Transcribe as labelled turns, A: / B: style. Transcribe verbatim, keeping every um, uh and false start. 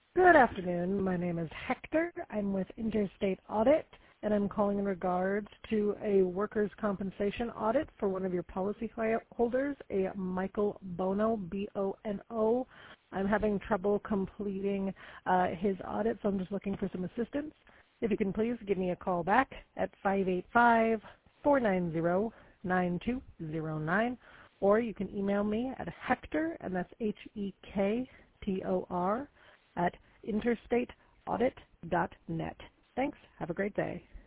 A: Good afternoon. My name is Hector. I'm with Interstate Audit, and I'm calling in regards to a workers' compensation audit for one of your policy holders, a Michael Bono, B O N O. I'm having trouble completing uh, his audit, so I'm just looking for some assistance. If you can please give me a call back at five eight five, four nine zero, nine two zero nine, or you can email me at Hector, and that's H E K T O R, at interstate audit dot net. Thanks. Have a great day.